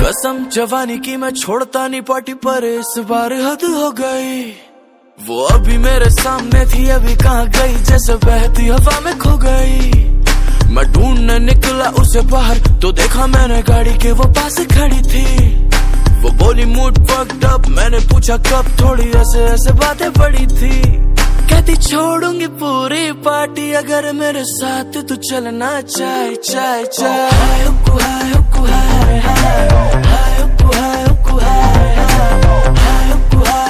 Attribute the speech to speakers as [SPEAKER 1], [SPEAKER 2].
[SPEAKER 1] कसम जवानी की मैं छोड़ता नहीं पार्टी, पर इस बार हद हो गई। वो अभी मेरे सामने थी, अभी कहाँ गई, जैसे बहती हवा में खो गई। मैं ढूंढने निकला उसे बाहर, तो देखा मैंने गाड़ी के वो पास खड़ी थी। वो बोली मूड फक्ड अप, मैंने पूछा कब, थोड़ी ऐसे ऐसे बातें पड़ी थी। कहती छोड़ूंगी पूरी पार्टी अगर मेरे साथ तू चलना चाहे। चाहे चाहे